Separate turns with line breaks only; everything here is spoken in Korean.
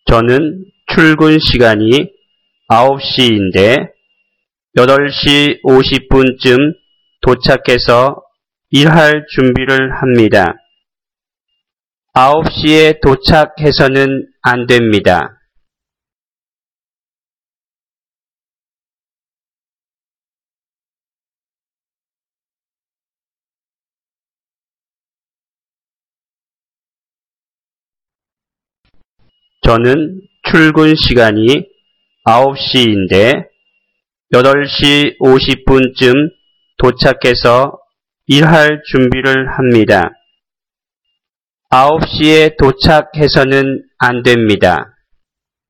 저는 출근 시간이 9시인데 8시 50분쯤 도착해서 일할 준비를 합니다. 9시에 도착해서는 안 됩니다. 저는 출근 시간이 9시인데 8시 50분쯤 도착해서 일할 준비를 합니다. 9시에 도착해서는 안 됩니다.